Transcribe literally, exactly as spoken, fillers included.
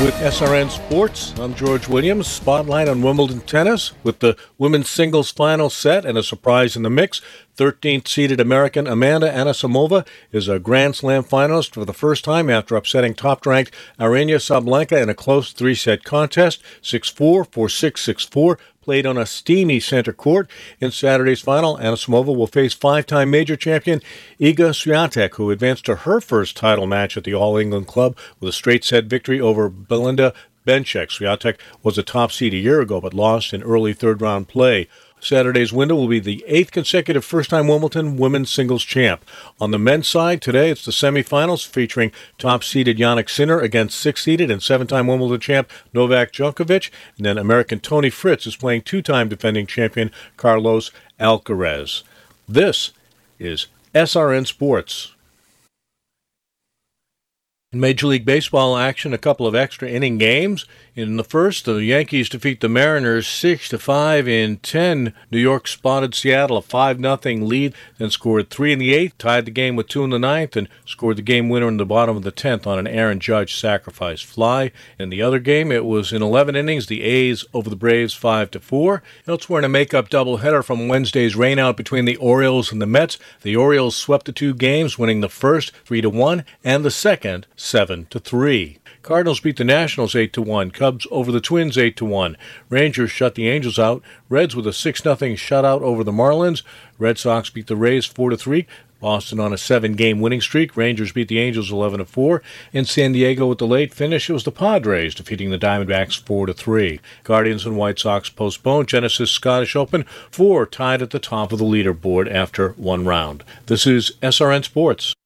With S R N Sports, I'm George Williams. Spotlight on Wimbledon tennis with the women's singles final set and a surprise in the mix. thirteenth-seeded American Amanda Anisimova is a Grand Slam finalist for the first time after upsetting top-ranked Aryna Sabalenka in a close three-set contest, six four, four six, six four. Played on a steamy center court. In Saturday's final, Anisimova will face five-time major champion Iga Swiatek, who advanced to her first title match at the All England Club with a straight-set victory over Belinda Bencic. Swiatek was a top seed a year ago, but lost in early third-round play. Saturday's winner will be the eighth consecutive first-time Wimbledon women's singles champ. On the men's side, today it's the semifinals featuring top-seeded Jannik Sinner against sixth-seeded and seven-time Wimbledon champ Novak Djokovic. And then American Tony Fritz is playing two-time defending champion Carlos Alcaraz. This is S R N Sports. In Major League Baseball action, a couple of extra inning games. In the first, the Yankees defeat the Mariners six to five in ten. New York spotted Seattle a five nothing lead, then scored three in the eighth, tied the game with two in the ninth, and scored the game winner in the bottom of the tenth on an Aaron Judge sacrifice fly. In the other game, it was in eleven innings, the A's over the Braves five to four. Elsewhere in a make-up doubleheader from Wednesday's rainout between the Orioles and the Mets, the Orioles swept the two games, winning the first three to one and the second seven to three. Cardinals beat the Nationals eight to one. Cubs over the Twins eight to one. Rangers shut the Angels out. Reds with a six nothing shutout over the Marlins. Red Sox beat the Rays four to three. Boston on a seven-game winning streak. Rangers beat the Angels eleven to four. In San Diego with the late finish, it was the Padres defeating the Diamondbacks four to three. Guardians and White Sox postponed. Genesis Scottish Open, four tied at the top of the leaderboard after one round. This is S R N Sports.